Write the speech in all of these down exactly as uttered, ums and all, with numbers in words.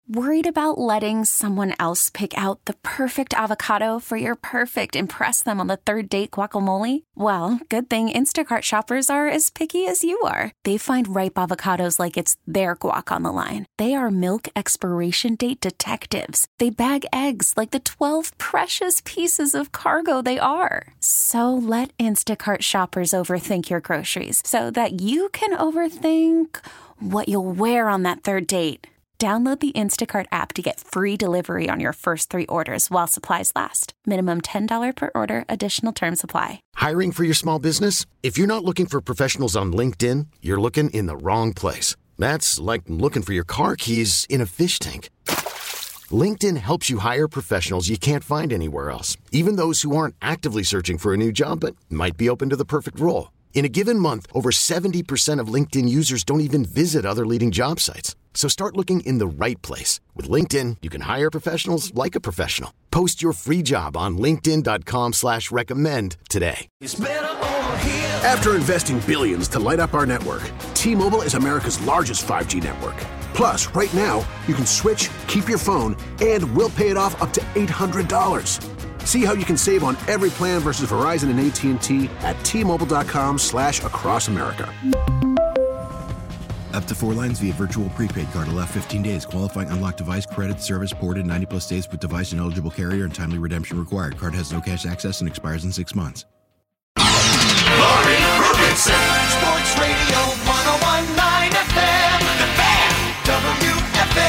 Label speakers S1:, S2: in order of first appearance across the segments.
S1: Worried about letting someone else pick out the perfect avocado for your perfect impress them on the third date guacamole? Well, good thing Instacart shoppers are as picky as you are. They find ripe avocados like it's their guac on the line. They are milk expiration date detectives. They bag eggs like the twelve precious pieces of cargo they are. So let Instacart shoppers overthink your groceries so that you can overthink what you'll wear on that third date. Download the Instacart app to get free delivery on your first three orders while supplies last. Minimum ten dollars per order. Additional terms apply.
S2: Hiring for your small business? If you're not looking for professionals on LinkedIn, you're looking in the wrong place. That's like looking for your car keys in a fish tank. LinkedIn helps you hire professionals you can't find anywhere else, even those who aren't actively searching for a new job but might be open to the perfect role. In a given month, over seventy percent of LinkedIn users don't even visit other leading job sites. So start looking in the right place. With LinkedIn, you can hire professionals like a professional. Post your free job on linkedin.com slash recommend today.
S3: After investing billions to light up our network, T-Mobile is America's largest five G network. Plus, right now, you can switch, keep your phone, and we'll pay it off up to eight hundred dollars. See how you can save on every plan versus Verizon and A T and T at T-Mobile.com slash across America.
S4: Up to four lines via virtual prepaid card. Allow fifteen days. Qualifying unlocked device credit service ported ninety plus days with device and eligible carrier and timely redemption required. Card has no cash access and expires in six months.
S5: Laurie Rubinson, Sports Radio one oh one point nine F M, The Fan, W F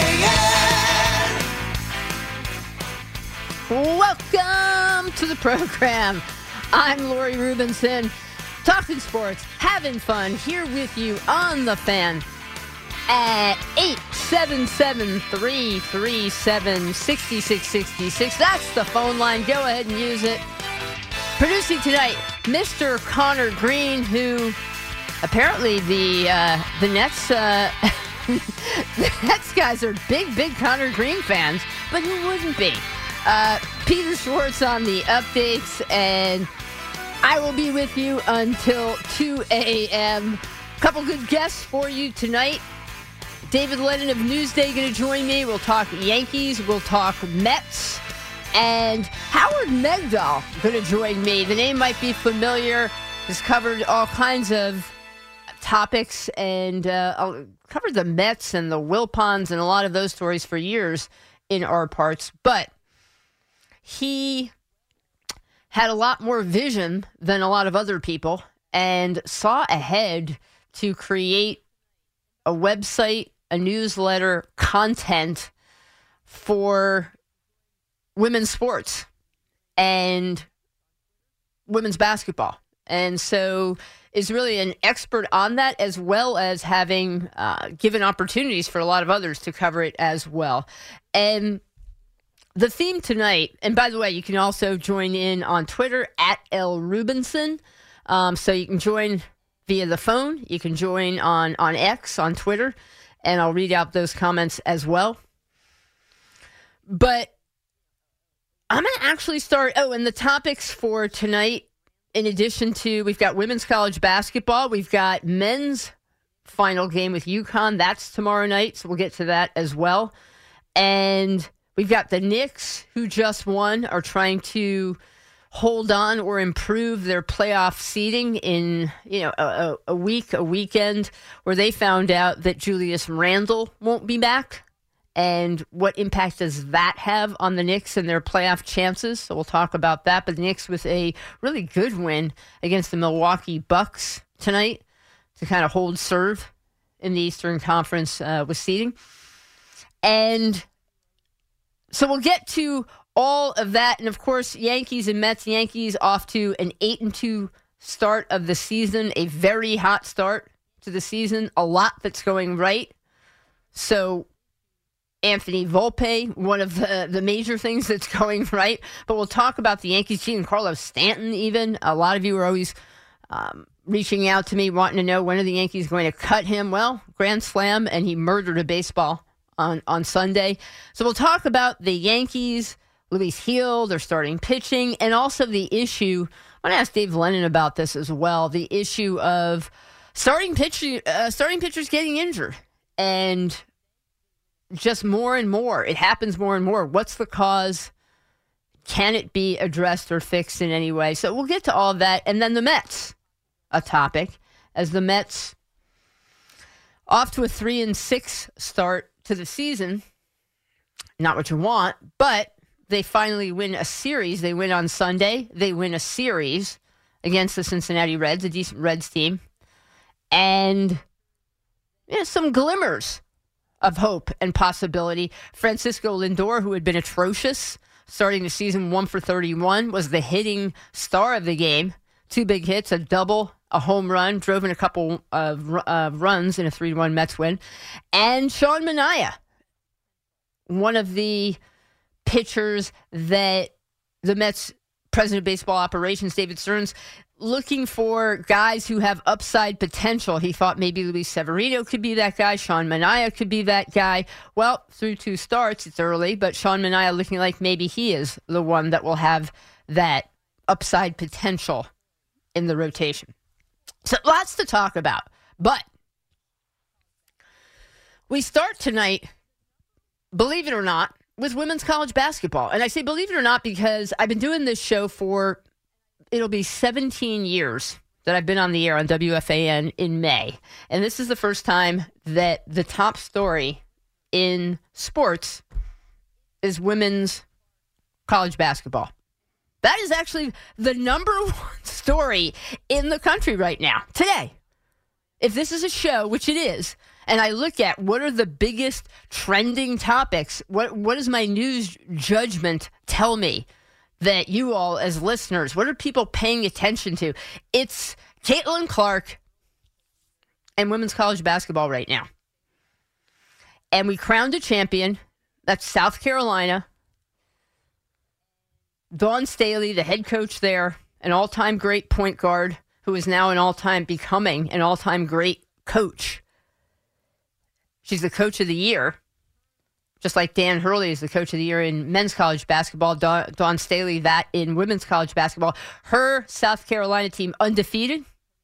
S5: A N.
S6: Welcome to the program. I'm Laurie Rubinson, talking sports, having fun, here with you on The Fan at eight seven seven, three three seven, six six six six. That's the phone line. Go ahead and use it. Producing tonight, Mister Connor Green, who apparently the uh, the Nets uh, the Nets guys are big, big Connor Green fans, but who wouldn't be? Uh, Peter Schwartz on the updates, and I will be with you until two a.m. Couple good guests for you tonight. David Lennon of Newsday going to join me. We'll talk Yankees. We'll talk Mets. And Howard Megdal going to join me. The name might be familiar. Has covered all kinds of topics and uh, covered the Mets and the Wilpons and a lot of those stories for years in our parts. But he had a lot more vision than a lot of other people and saw ahead to create a website, a newsletter, content for women's sports and women's basketball. And so is really an expert on that, as well as having uh, given opportunities for a lot of others to cover it as well. And the theme tonight, and by the way, you can also join in on Twitter at L Rubinson. Um, so you can join via the phone. You can join on, on X, on Twitter, and I'll read out those comments as well. But I'm going to actually start. Oh, and the topics for tonight, in addition to, we've got women's college basketball. We've got men's final game with UConn. That's tomorrow night, so we'll get to that as well. And we've got the Knicks, who just won, are trying to hold on or improve their playoff seeding in, you know, a, a week, a weekend, where they found out that Julius Randle won't be back. And what impact does that have on the Knicks and their playoff chances? So we'll talk about that. But the Knicks with a really good win against the Milwaukee Bucks tonight to kind of hold serve in the Eastern Conference uh, with seeding. And so we'll get to all of that. And, of course, Yankees and Mets. Yankees off to an eight and two start of the season, a very hot start to the season, a lot that's going right. So Anthony Volpe, one of the, the major things that's going right. But we'll talk about the Yankees. Giancarlo Stanton, even. A lot of you are always um, reaching out to me, wanting to know when are the Yankees going to cut him. Well, grand slam, and he murdered a baseball on, on Sunday. So we'll talk about the Yankees, Luis Gil, their starting pitching, and also the issue. I want to ask Dave Lennon about this as well, the issue of starting pitch, uh, starting pitchers getting injured. And just more and more. It happens more and more. What's the cause? Can it be addressed or fixed in any way? So we'll get to all of that. And then the Mets, a topic, as the Mets off to a three and six start to the season. Not what you want, but they finally win a series. They win on Sunday. They win a series against the Cincinnati Reds, a decent Reds team. And yeah, some glimmers of hope and possibility. Francisco Lindor, who had been atrocious starting the season, one for thirty-one, was the hitting star of the game. Two big hits, a double, a home run, drove in a couple of uh, runs in a three to one Mets win. And Sean Manaea, one of the pitchers that the Mets president of baseball operations, David Stearns, looking for guys who have upside potential. He thought maybe Luis Severino could be that guy. Sean Manaea could be that guy. Well, through two starts, it's early, but Sean Manaea looking like maybe he is the one that will have that upside potential in the rotation. So lots to talk about. But we start tonight, believe it or not, with women's college basketball. And I say believe it or not because I've been doing this show for, it'll be seventeen years that I've been on the air on W F A N in May. And this is the first time that the top story in sports is women's college basketball. That is actually the number one story in the country right now, today. If this is a show, which it is, and I look at what are the biggest trending topics, what what does my news judgment tell me that you all as listeners, what are people paying attention to? It's Caitlin Clark and women's college basketball right now. And we crowned a champion. That's South Carolina. Dawn Staley, the head coach there, an all-time great point guard who is now an all-time becoming an all-time great coach. She's the coach of the year, just like Dan Hurley is the coach of the year in men's college basketball. Dawn, Dawn Staley, that in women's college basketball. Her South Carolina team undefeated,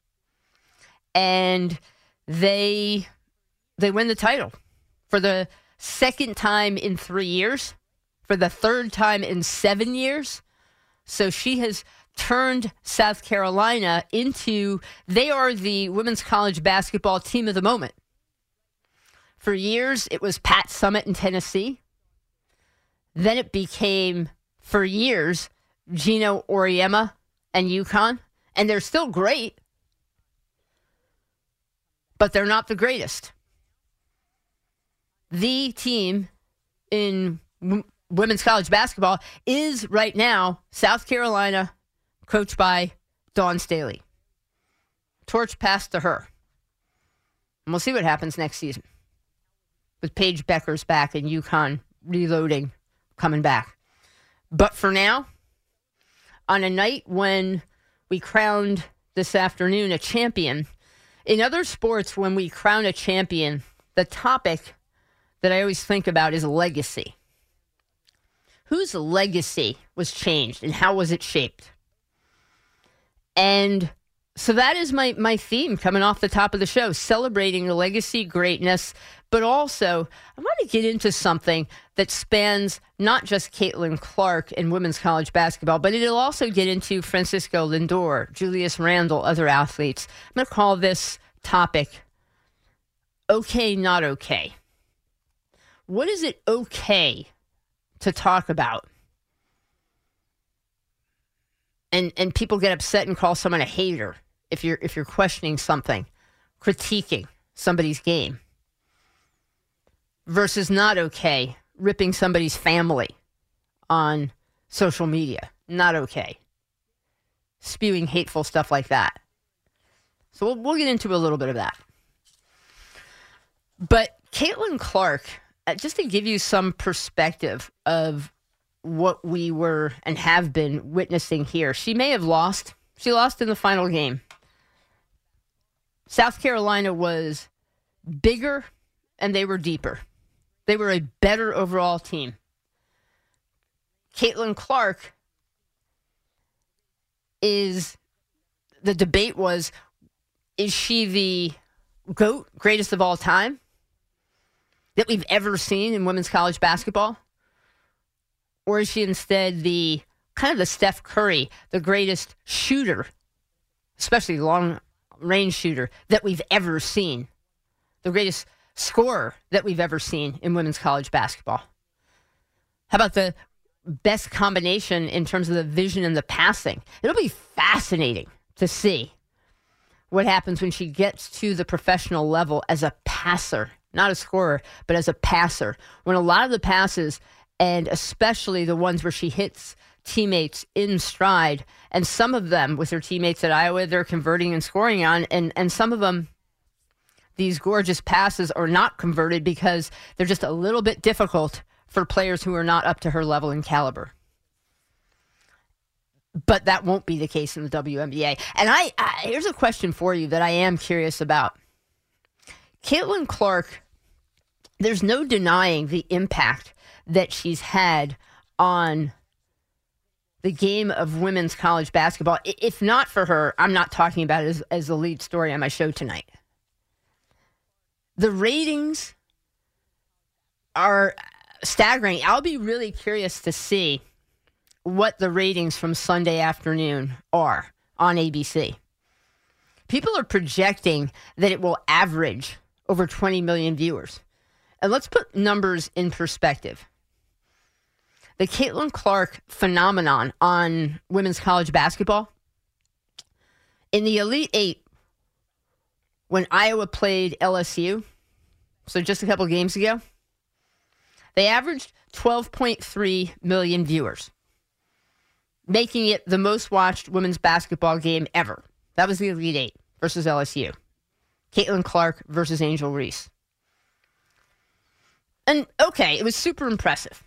S6: and they they win the title for the second time in three years. For the third time in seven years. So she has turned South Carolina into, they are the women's college basketball team of the moment. For years, it was Pat Summitt in Tennessee. Then it became, for years, Gino Auriemma and UConn. And they're still great, but they're not the greatest. The team in women's college basketball is right now South Carolina, coached by Dawn Staley. Torch passed to her. And we'll see what happens next season with Paige Beckers back and UConn reloading, coming back. But for now, on a night when we crowned this afternoon a champion, in other sports, when we crown a champion, the topic that I always think about is legacy. Whose legacy was changed and how was it shaped? And so that is my, my theme coming off the top of the show, celebrating the legacy, greatness, but also I want to get into something that spans not just Caitlin Clark and women's college basketball, but it'll also get into Francisco Lindor, Julius Randle, other athletes. I'm going to call this topic, okay, not okay. What is it okay to talk about? And and people get upset and call someone a hater if you're if you're questioning something, critiquing somebody's game. Versus not okay, ripping somebody's family on social media. Not okay. Spewing hateful stuff like that. So we'll, we'll get into a little bit of that. But Caitlin Clark, just to give you some perspective of what we were and have been witnessing here, she may have lost. She lost in the final game. South Carolina was bigger and they were deeper. They were a better overall team. Caitlin Clark is, the debate was, is she the GOAT, greatest of all time? that we've ever seen in women's college basketball? Or is she instead the kind of the Steph Curry, the greatest shooter, especially long-range shooter, that we've ever seen? The greatest scorer that we've ever seen in women's college basketball? How about the best combination in terms of the vision and the passing? It'll be fascinating to see what happens when she gets to the professional level as a passer, not a scorer, but as a passer. When a lot of the passes, and especially the ones where she hits teammates in stride, and some of them with her teammates at Iowa, they're converting and scoring on, and, and some of them, these gorgeous passes are not converted because they're just a little bit difficult for players who are not up to her level and caliber. But that won't be the case in the W N B A. And I, I here's a question for you that I am curious about. Caitlin Clark, there's no denying the impact that she's had on the game of women's college basketball. If not for her, I'm not talking about it as, as the lead story on my show tonight. The ratings are staggering. I'll be really curious to see what the ratings from Sunday afternoon are on A B C. People are projecting that it will average over twenty million viewers. And let's put numbers in perspective. The Caitlin Clark phenomenon on women's college basketball, in the Elite Eight, when Iowa played L S U, so just a couple games ago, they averaged twelve point three million viewers, making it the most watched women's basketball game ever. That was the Elite Eight versus L S U. Caitlin Clark versus Angel Reese. And, okay, it was super impressive.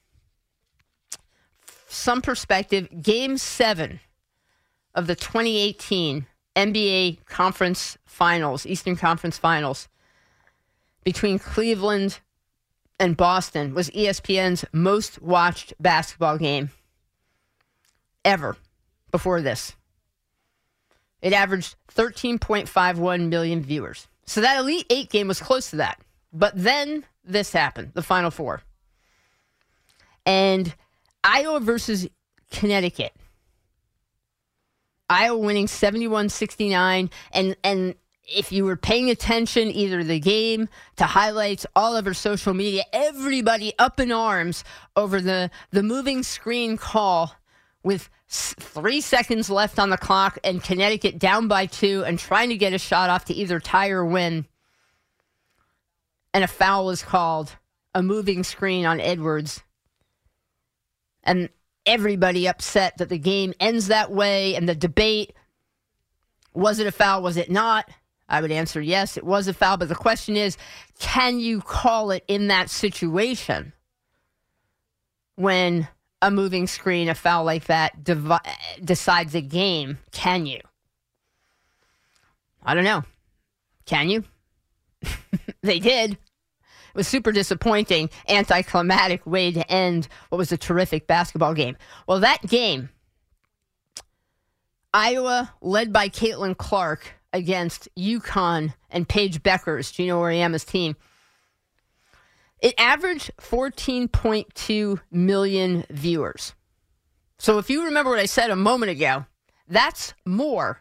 S6: Some perspective, Game seven of the twenty eighteen N B A Conference Finals, Eastern Conference Finals, between Cleveland and Boston was E S P N's most watched basketball game ever before this. It averaged thirteen point five one million viewers. So that Elite Eight game was close to that. But then this happened, the Final Four. And Iowa versus Connecticut. Iowa winning seventy-one sixty-nine. And, and if you were paying attention, either the game to highlights, all over social media, everybody up in arms over the, the moving screen call with three seconds left on the clock and Connecticut down by two and trying to get a shot off to either tie or win. And a foul was called, a moving screen on Edwards. And everybody upset that the game ends that way, and the debate, was it a foul, was it not? I would answer yes, it was a foul, but the question is, can you call it in that situation when a moving screen, a foul like that, devi- decides a game? Can you? I don't know. Can you? They did. It was super disappointing, anticlimactic way to end what was a terrific basketball game. Well, that game, Iowa, led by Caitlin Clark, against UConn and Paige Beckers, Gino Auriemma's team, it averaged fourteen point two million viewers. So if you remember what I said a moment ago, that's more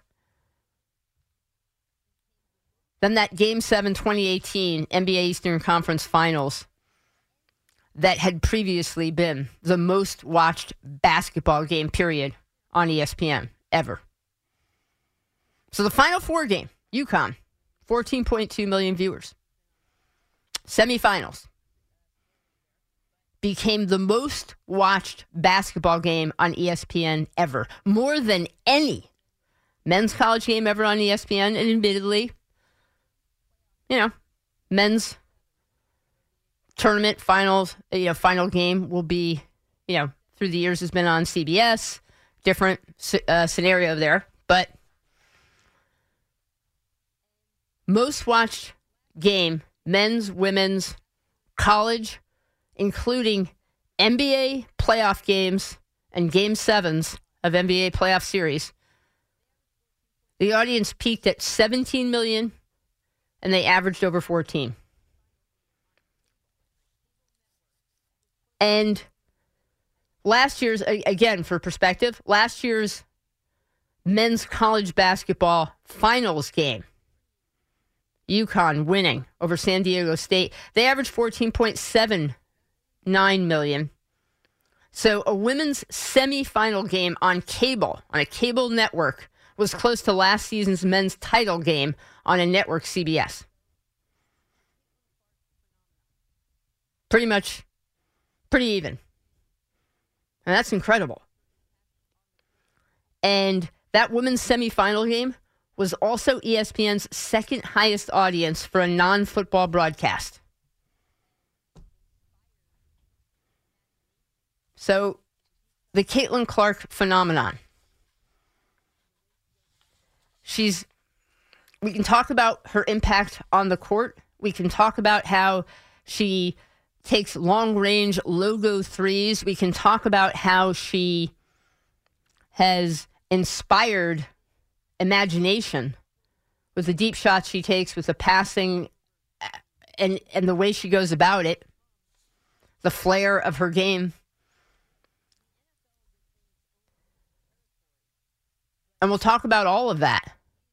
S6: than that Game seven twenty eighteen N B A Eastern Conference Finals that had previously been the most watched basketball game, period, on E S P N ever. So the Final Four game, UConn, fourteen point two million viewers. Semifinals became the most watched basketball game on E S P N ever. More than any men's college game ever on E S P N, and admittedly, you know, men's tournament finals, you know, final game will be, you know, through the years has been on C B S. Different uh, scenario there. But most watched game, men's, women's, college, including N B A playoff games and game sevens of N B A playoff series. The audience peaked at seventeen million, and they averaged over fourteen. And last year's, again, for perspective, last year's men's college basketball finals game, UConn winning over San Diego State, they averaged fourteen point seven nine million. So a women's semifinal game on cable, on a cable network, was close to last season's men's title game on a network, C B S. Pretty much, pretty even. And that's incredible. And that women's semifinal game was also E S P N's second highest audience for a non-football broadcast. So, the Caitlin Clark phenomenon. She's, we can talk about her impact on the court. We can talk about how she takes long-range logo threes. We can talk about how she has inspired imagination with the deep shots she takes, with the passing, and, and the way she goes about it, the flair of her game. And we'll talk about all of that.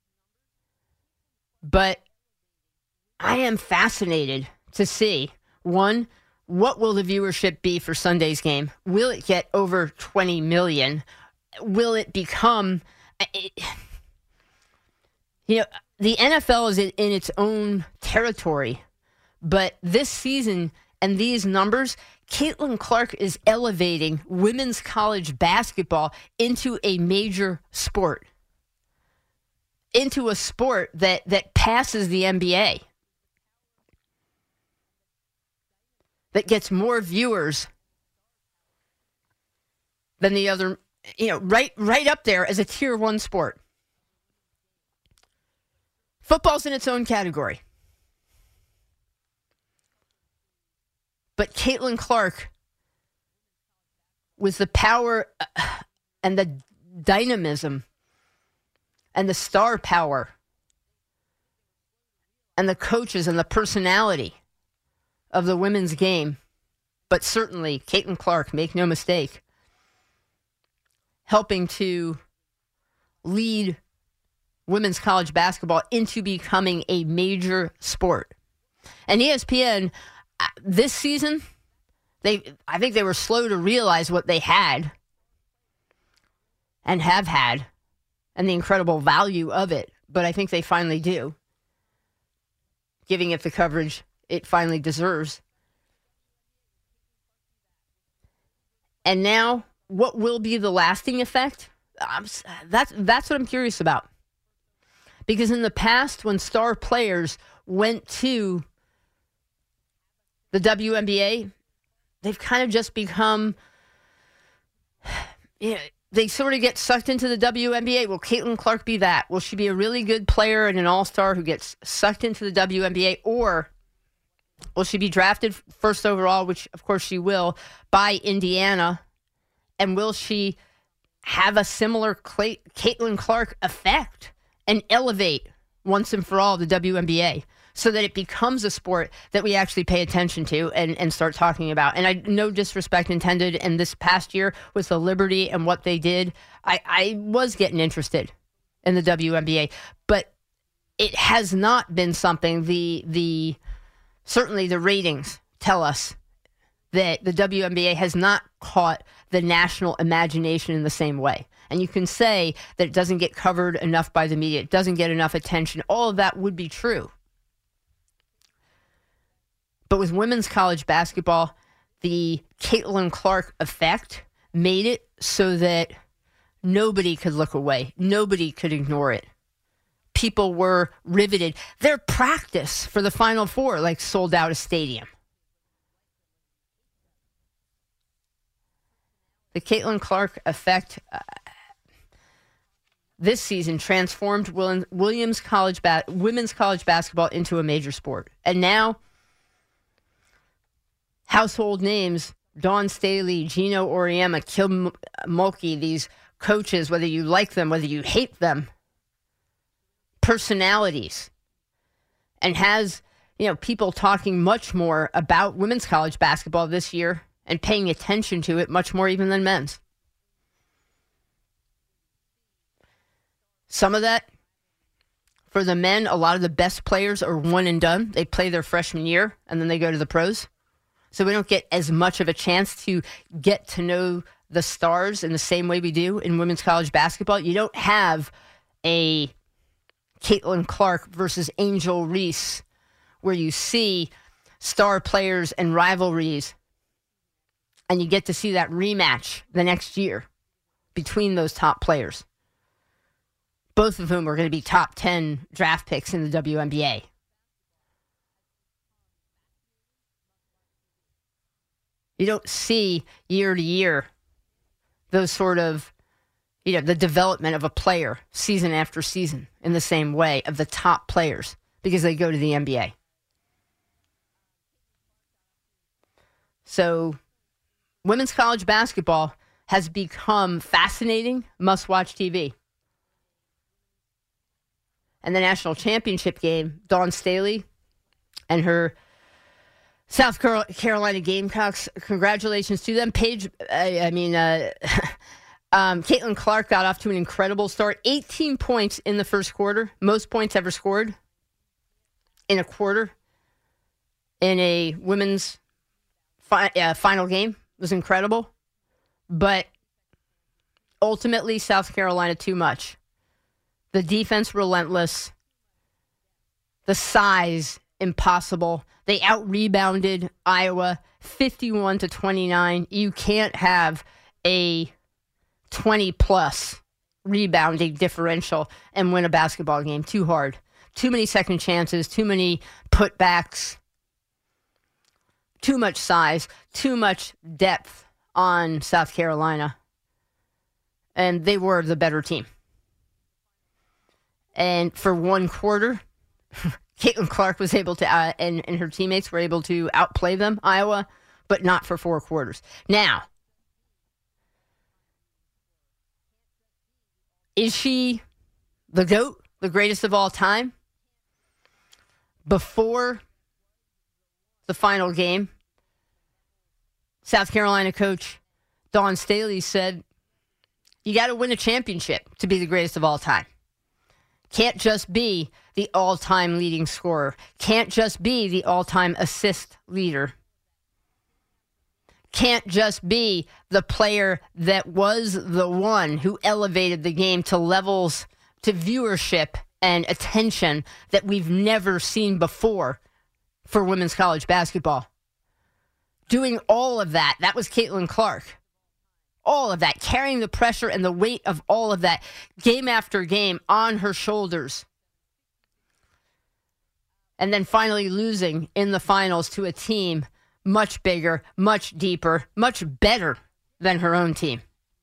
S6: But I am fascinated to see, one, what will the viewership be for Sunday's game? Will it get over twenty million? Will it become... It, you know, the N F L is in, in its own territory, but this season and these numbers, Caitlin Clark is elevating women's college basketball into a major sport, into a sport that, that passes the N B A, that gets more viewers than the other, you know, right, right up there as a tier one sport. Football's in its own category. But Caitlin Clark, with the power and the dynamism and the star power and the coaches and the personality of the women's game, but certainly Caitlin Clark, make no mistake, helping to lead women's college basketball into becoming a major sport. And E S P N, this season, they I think they were slow to realize what they had and have had and the incredible value of it. But I think they finally do, giving it the coverage it finally deserves. And now, what will be the lasting effect? I'm, that's, that's what I'm curious about. Because in the past, when star players went to the W N B A, they've kind of just become, you know, they sort of get sucked into the W N B A. Will Caitlin Clark be that? Will she be a really good player and an all-star who gets sucked into the W N B A? Or will she be drafted first overall, which of course she will, by Indiana? And will she have a similar Clay- Caitlin Clark effect and elevate once and for all the W N B A so that it becomes a sport that we actually pay attention to and, and start talking about? And I no disrespect intended, and this past year with the Liberty and what they did, I, I was getting interested in the W N B A, but it has not been something, the the certainly the ratings tell us that the W N B A has not caught the national imagination in the same way. And you can say that it doesn't get covered enough by the media, it doesn't get enough attention. All of that would be true. But with women's college basketball, the Caitlin Clark effect made it so that nobody could look away. Nobody could ignore it. People were riveted. Their practice for the Final Four, like, sold out a stadium. The Caitlin Clark effect uh, this season transformed Williams college ba- women's college basketball into a major sport. And now, household names, Dawn Staley, Gino Auriemma, Kim Mulkey, these coaches, whether you like them, whether you hate them, personalities, and has, you know, people talking much more about women's college basketball this year and paying attention to it much more even than men's. Some of that, for the men, a lot of the best players are one and done. They play their freshman year, and then they go to the pros. So we don't get as much of a chance to get to know the stars in the same way we do in women's college basketball. You don't have a Caitlin Clark versus Angel Reese where you see star players and rivalries, and you get to see that rematch the next year between those top players, both of whom are going to be top ten draft picks in the W N B A. You don't see year to year those sort of, you know, the development of a player season after season in the same way of the top players because they go to the N B A. So women's college basketball has become fascinating, must-watch T V. And the national championship game, Dawn Staley and her South Carolina Gamecocks, congratulations to them. Paige, I, I mean, uh, um, Caitlin Clark got off to an incredible start. eighteen points in the first quarter, most points ever scored in a quarter in a women's fi- uh, final game. It was incredible. But ultimately, South Carolina too much. The defense relentless. The size impossible. They out-rebounded Iowa fifty-one to twenty-nine. You can't have a twenty-plus rebounding differential and win a basketball game. Too hard. Too many second chances. Too many putbacks. Too much size. Too much depth on South Carolina. And they were the better team. And for one quarter, Caitlin Clark was able to, uh, and, and her teammates were able to outplay them, Iowa, but not for four quarters. Now, is she the GOAT, the greatest of all time? Before the final game, South Carolina coach Dawn Staley said, you got to win a championship to be the greatest of all time. Can't just be the all-time leading scorer. Can't just be the all-time assist leader. Can't just be the player that was the one who elevated the game to levels, to viewership and attention that we've never seen before for women's college basketball. Doing all of that, that was Caitlin Clark. All of that, carrying the pressure and the weight of all of that, game after game, on her shoulders. And then finally losing in the finals to a team much bigger, much deeper, much better than her own team.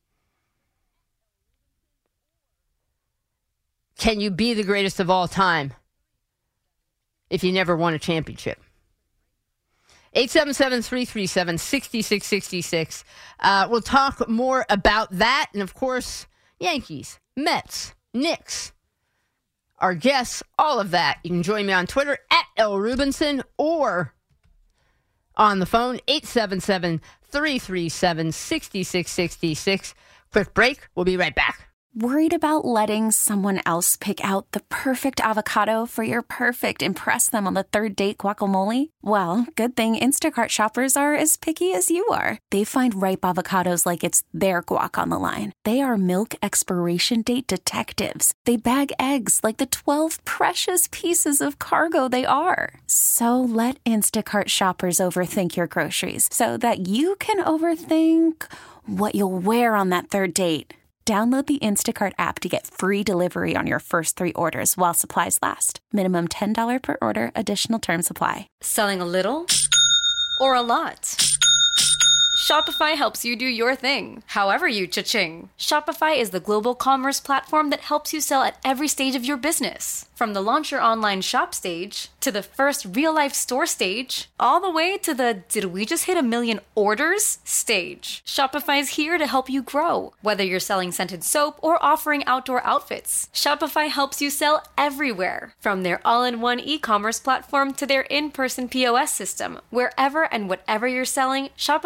S6: Can you be the greatest of all time if you never won a championship? eight seven seven, three three seven, six six six six. Uh, we'll talk more about that. And, of course, Yankees, Mets, Knicks, our guests, all of that. You can join me on Twitter, at L. Rubinson, or on the phone, eight seven seven, three three seven, six six six six. Quick break. We'll be right back.
S1: Worried about letting someone else pick out the perfect avocado for your perfect impress them on the third date guacamole? Well, good thing Instacart shoppers are as picky as you are. They find ripe avocados like it's their guac on the line. They are milk expiration date detectives. They bag eggs like the twelve precious pieces of cargo they are. So let Instacart shoppers overthink your groceries so that you can overthink what you'll wear on that third date. Download the Instacart app to get free delivery on your first three orders while supplies last. Minimum ten dollars per order. Additional terms apply.
S7: Selling a little or a lot? Shopify helps you do your thing, however you cha-ching. Shopify is the global commerce platform that helps you sell at every stage of your business. From the launch your online shop stage, to the first real-life store stage, all the way to the did we just hit a million orders stage. Shopify is here to help you grow. Whether you're selling scented soap or offering outdoor outfits, Shopify helps you sell everywhere. From their all-in-one e-commerce platform to their in-person P O S system, wherever and whatever you're selling, Shopify's got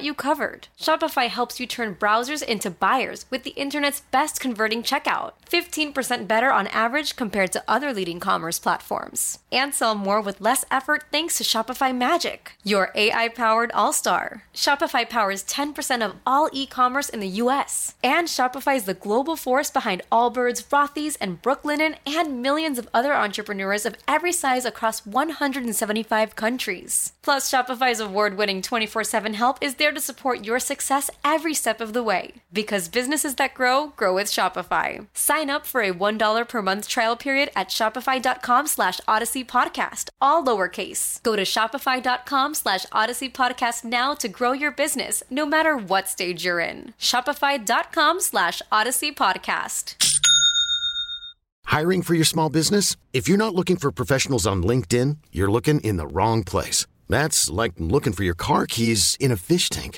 S7: got you covered. Shopify helps you turn browsers into buyers with the internet's best converting checkout. fifteen percent better on average compared to other leading commerce platforms. And sell more with less effort thanks to Shopify Magic, your A I-powered all-star. Shopify powers ten percent of all e-commerce in the U S. And Shopify is the global force behind Allbirds, Rothy's, and Brooklinen, and millions of other entrepreneurs of every size across one hundred seventy-five countries. Plus, Shopify's award-winning twenty-four seven help is there to support your success every step of the way. Because businesses that grow, grow with Shopify. Sign up for a one dollar per month trial period at shopify.com slash Odyssey Podcast, all lowercase. Go to shopify.com slash Odyssey Podcast now to grow your business, no matter what stage you're in. Shopify.com slash Odyssey Podcast.
S2: Hiring for your small business? If you're not looking for professionals on LinkedIn, you're looking in the wrong place. That's like looking for your car keys in a fish tank.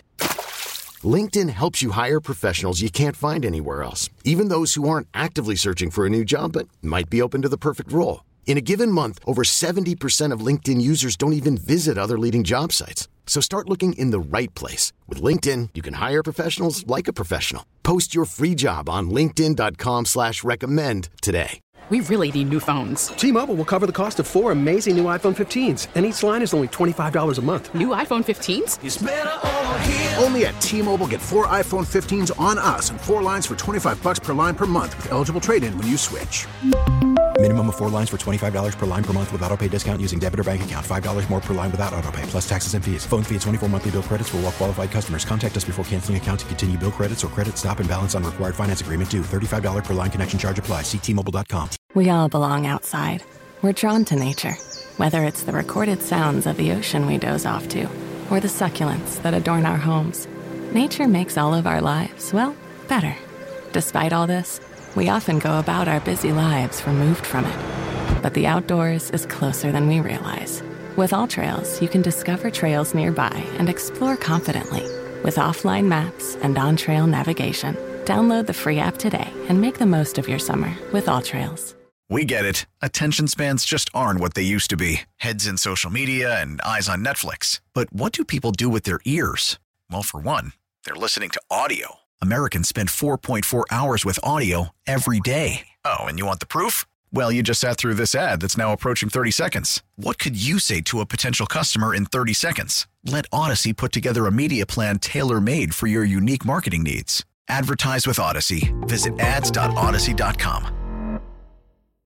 S2: LinkedIn helps you hire professionals you can't find anywhere else, even those who aren't actively searching for a new job but might be open to the perfect role. In a given month, over seventy percent of LinkedIn users don't even visit other leading job sites. So start looking in the right place. With LinkedIn, you can hire professionals like a professional. Post your free job on linkedin.com slash recommend today.
S8: We really need new phones.
S9: T-Mobile will cover the cost of four amazing new iPhone fifteens, and each line is only twenty-five dollars a month.
S8: New iPhone fifteens?
S5: It's better over here.
S3: Only at T-Mobile, get four iPhone fifteens on us and four lines for twenty-five bucks per line per month with eligible trade-in when you switch.
S4: Minimum of four lines for twenty-five dollars per line per month with autopay discount using debit or bank account. five dollars more per line without autopay, plus taxes and fees. Phone fee at twenty-four monthly bill credits for well-qualified customers. Contact us before canceling account to continue bill credits or credit stop and balance on required finance agreement due. thirty-five dollars per line connection charge applies. See T Mobile dot com.
S10: We all belong outside. We're drawn to nature. Whether it's the recorded sounds of the ocean we doze off to, or the succulents that adorn our homes, nature makes all of our lives, well, better. Despite all this, we often go about our busy lives removed from it. But the outdoors is closer than we realize. With AllTrails, you can discover trails nearby and explore confidently. With offline maps and on-trail navigation, download the free app today and make the most of your summer with AllTrails.
S11: We get it. Attention spans just aren't what they used to be. Heads in social media and eyes on Netflix. But what do people do with their ears? Well, for one, they're listening to audio. Americans spend four point four hours with audio every day. Oh, and you want the proof? Well, you just sat through this ad that's now approaching thirty seconds. What could you say to a potential customer in thirty seconds? Let Odyssey put together a media plan tailor-made for your unique marketing needs. Advertise with Odyssey. Visit ads dot odyssey dot com.